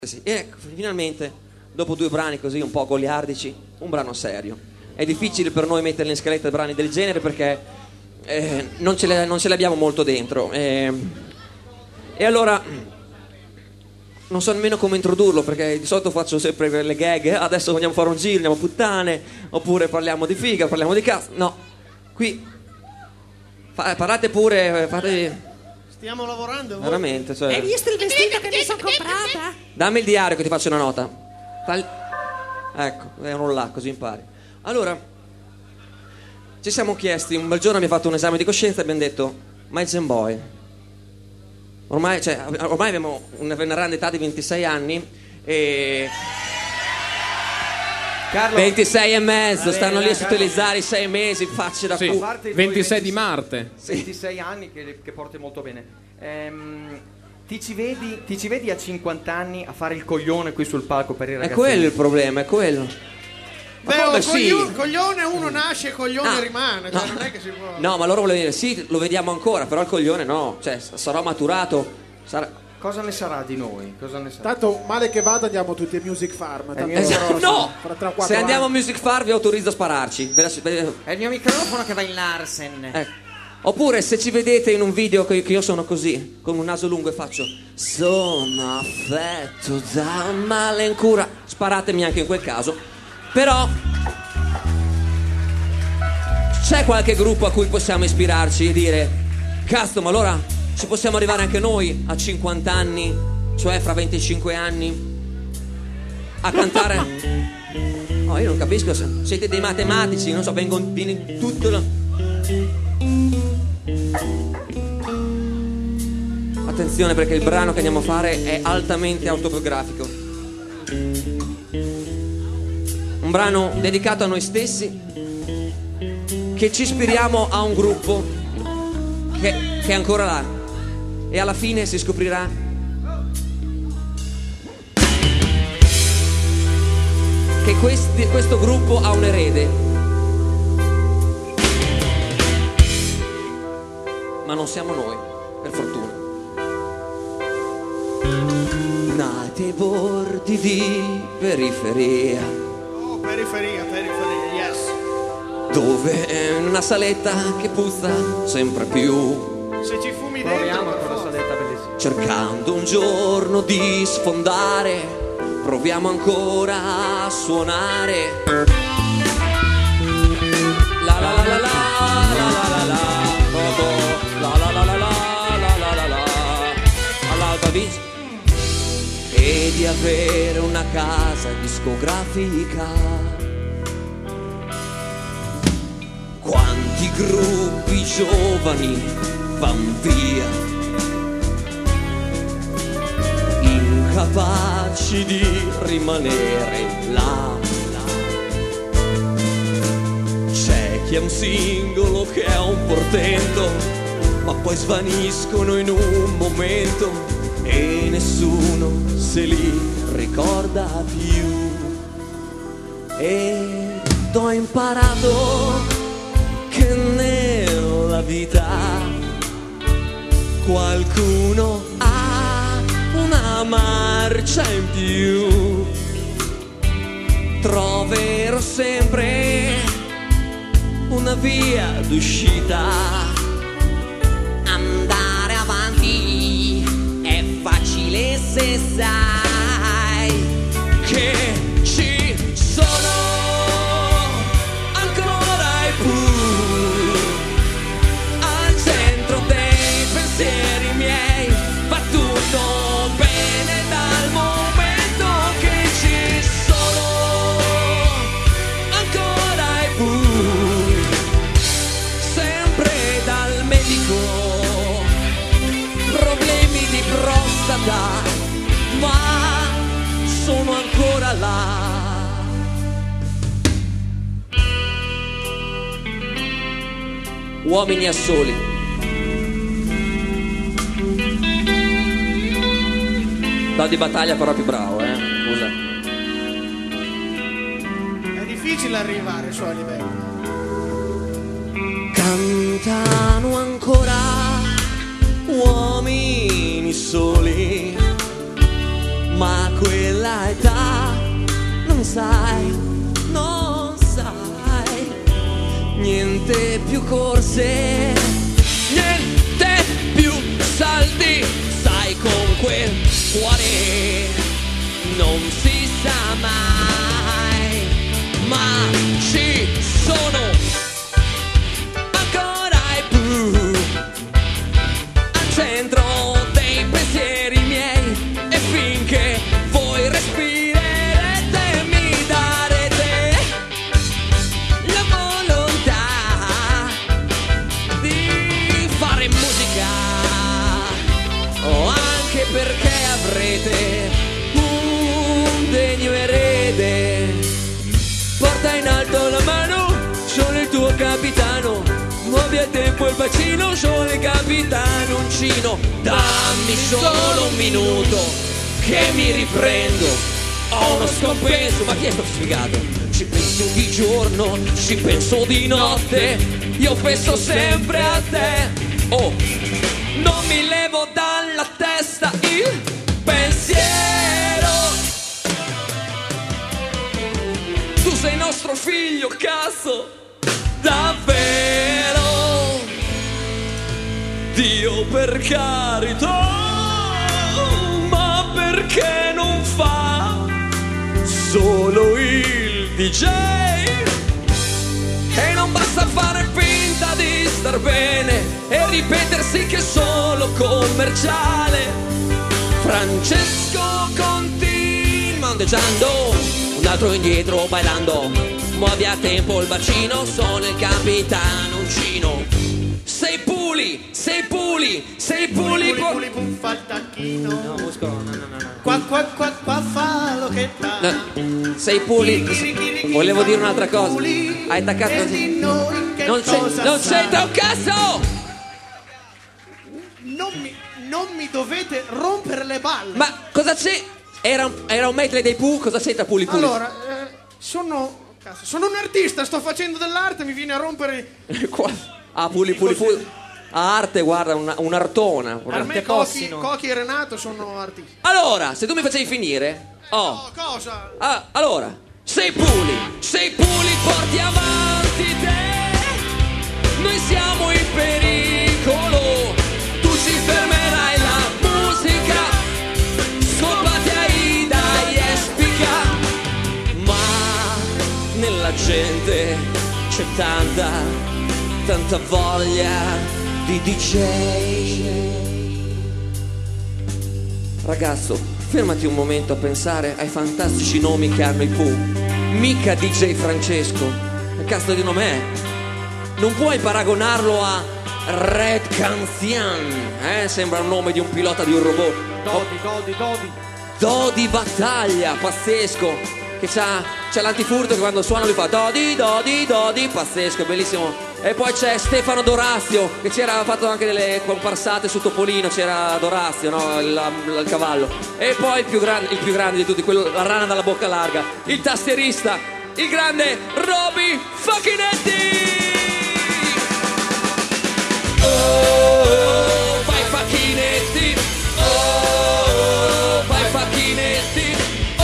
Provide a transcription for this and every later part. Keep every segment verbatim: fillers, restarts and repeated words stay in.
Sì, e ecco, finalmente, dopo due brani così un po' goliardici, un brano serio. È difficile per noi metterli in scaletta brani del genere perché eh, non, ce le, non ce li abbiamo molto dentro. Eh, e allora non so nemmeno come introdurlo, perché di solito faccio sempre le gag. Adesso vogliamo fare un giro, andiamo a puttane, oppure parliamo di figa, parliamo di cazzo. No, qui fa, parlate pure, fate... Stiamo lavorando. Voi. Veramente, cioè... Hai visto il vestito che mi sono comprata? Dammi il diario che ti faccio una nota. Tagli... Ecco, è un là, così impari. Allora, ci siamo chiesti, un bel giorno abbiamo fatto un esame di coscienza e abbiamo detto, ma il Zen Boy? Ormai, cioè, ormai abbiamo una veneranda età di ventisei anni e... Carlo, ventisei e mezzo, vabbè, stanno lì a Carlo. utilizzare i sei mesi, facce da Sì, cu... ventisei di Marte. ventisei anni che, che porti molto bene. Ehm, ti, ci vedi, ti ci vedi a cinquanta anni a fare il coglione qui sul palco per i È ragazzi? quello il problema, è quello. Ma Beh, come oh, sì? coglio- coglione uno nasce e coglione Ah, rimane, cioè no. non è che si può. No, ma loro volevano dire, sì, lo vediamo ancora, però il coglione no, cioè sarò maturato, sarà... Cosa ne sarà di noi? Cosa ne sarà? Tanto male che vada andiamo tutti a Music Farm. Tanto Esatto, però, no! fra tre o quattro Se andiamo a anni. Music Far vi autorizzo a spararci. Ve la- ve- È il mio microfono che va in Larsen. ecco. Oppure se ci vedete in un video che che io sono così, con un naso lungo e faccio sono affetto da male in cura, sparatemi anche in quel caso. Però c'è qualche gruppo a cui possiamo ispirarci e dire cazzo, ma allora ci possiamo arrivare anche noi a cinquanta anni, cioè fra venticinque anni, a cantare. No, io non capisco, se siete dei matematici, non so, vengono viene tutto lo- Attenzione, perché il brano che andiamo a fare è altamente autobiografico. Un brano dedicato a noi stessi, che ci ispiriamo a un gruppo che, che è ancora là. E alla fine si scoprirà che questi, questo gruppo ha un erede, ma non siamo noi, per fortuna. Nati ai bordi di periferia, Oh, periferia, periferia, yes. dove è una saletta che puzza sempre più, Se ci fumi Proviamo dentro, con la per saletta bellissima. cercando un giorno di sfondare, proviamo ancora a suonare. La la la la la la la la la la la la la la la la la la all'alba vince e di avere una casa discografica. Quanti gruppi giovani van via, incapaci di rimanere là, là. C'è chi è un singolo che è un portento, ma poi svaniscono in un momento e nessuno se li ricorda più. Ed ho imparato che nella vita qualcuno ha una marcia in più. Troverò sempre una via d'uscita. Andare avanti è facile se sai che ci sono ancora i Pooh al centro dei pensieri miei. Va tutto bene dal momento che ci sono ancora i Pooh, sempre dal medico, problemi di prostata, ma sono ancora là. Uomini a soli. Dal di battaglia però più bravo, eh. Scusa. È difficile arrivare su a livello. Cantano ancora uomini soli, ma quelli questa età non sai, non sai, niente più corse, niente più saldi, sai con quel cuore non si sa mai, ma ci sono ancora i blu al centro dei pensieri miei, e finché voi respirerete mi darete la volontà di fare musica, o anche perché avrete un degno erede. Porta in alto la mano, sono il tuo capitano, muovi a tempo il bacino, sono il capitanuncino. Dammi solo un minuto che mi riprendo, ho uno scompenso, ma chi è sto sfigato? Ci penso di giorno, ci penso di notte, io penso sempre a te. Oh, non mi levo dalla testa il pensiero. Tu sei nostro figlio, cazzo, davvero. Dio per carità, ma perché non fa solo il D J? E non basta fare finta di star bene e ripetersi che è solo commerciale. Francesco continua ondeggiando, un altro indietro bailando, muovi a tempo il bacino, sono il capitanuncino. Sei puli, sei puli, sei puli, Puli, puli, pum, fa il tacchino. No, muscolo, no, no, no, no. Qua, qua, qua, qua, fa lo che fa. No, sei puli. Volevo dire un'altra cosa. Hai attaccato E così. di noi che Non c'è- cosa non sa? c'entra un cazzo! Non mi, non mi dovete rompere le balle. Ma cosa c'è? Era un, era un medley dei Pooh, cosa c'entra puli puli? Allora, eh, sono... cazzo, sono un artista, sto facendo dell'arte, mi viene a rompere... Qua. Ah, puli puli puli. Ah, arte, guarda, una, un'artona. Per me Cochi, Cochi e Renato sono artisti. Allora, se tu mi facevi finire. Oh. No, cosa? Ah, allora, sei puli, sei puli, porti avanti te. Noi siamo in pericolo. Tu ci fermerai la musica. Scopati Aida e Espica. Ma nella gente c'è tanta, tanta voglia di D J. Ragazzo, fermati un momento a pensare ai fantastici nomi che hanno i Pooh. Mica D J Francesco. Che cazzo di nome è? Non puoi paragonarlo a Red Canzian, eh? Sembra il nome di un pilota di un robot. Dodi, Dodi, Dodi. Dodi Battaglia, pazzesco. Che c'ha, c'ha l'antifurto che quando suona lui fa Dodi, Dodi, Dodi, pazzesco, bellissimo. E poi c'è Stefano Dorazio, che c'era fatto anche delle comparsate su Topolino, c'era Dorazio, no? Il, il, il cavallo. E poi il più, gran, il più grande di tutti, quello, la rana dalla bocca larga, il tastierista, il grande Roby Facchinetti. Oh, vai Facchinetti. Oh, vai Facchinetti.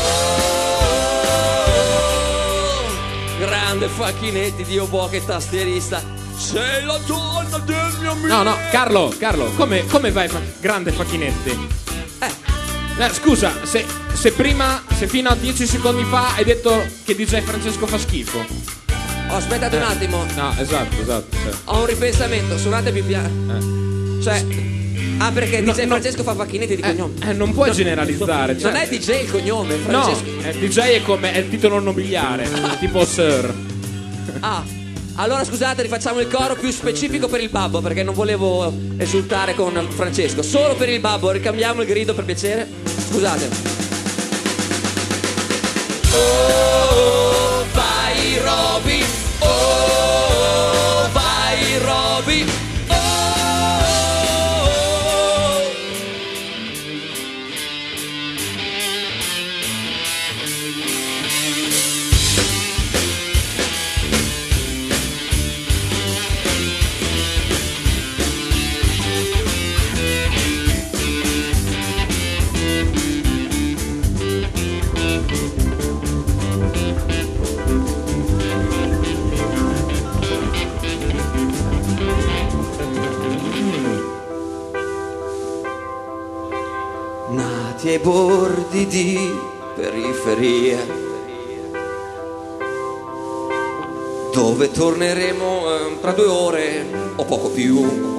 Grande Facchinetti, Dio buono che tastierista. Sei la donna del mio amico. No, no, Carlo, Carlo, come, come vai, fa- grande Facchinetti? Eh, Eh, scusa, se, se prima, se fino a dieci secondi fa hai detto che D J Francesco fa schifo. oh, aspettate un attimo. No, esatto, esatto. Cioè. Ho un ripensamento, suonate più piano. Eh. Cioè, ah, perché No, D J no. Francesco fa Facchinetti di Eh, cognome. eh, non puoi generalizzare. Cioè, Non è D J il cognome, no, Francesco. eh, D J è come è il titolo nobiliare, tipo Sir. Ah, allora scusate, rifacciamo il coro più specifico per il babbo, perché non volevo esultare con Francesco. Solo per il babbo, ricambiamo il grido per piacere. Scusate. Oh, vai Roby. Oh, vai Roby. nei bordi di periferia, dove torneremo eh, tra due ore o poco più.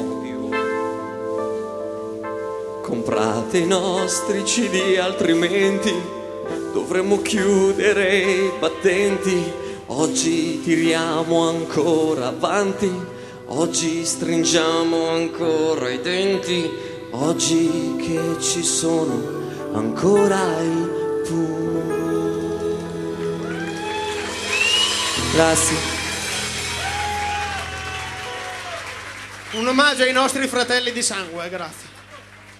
Comprate i nostri C D, altrimenti dovremmo chiudere i battenti. Oggi tiriamo ancora avanti, oggi stringiamo ancora i denti, oggi che ci sono ancora i Pooh. Grazie. Un omaggio ai nostri fratelli di sangue, grazie.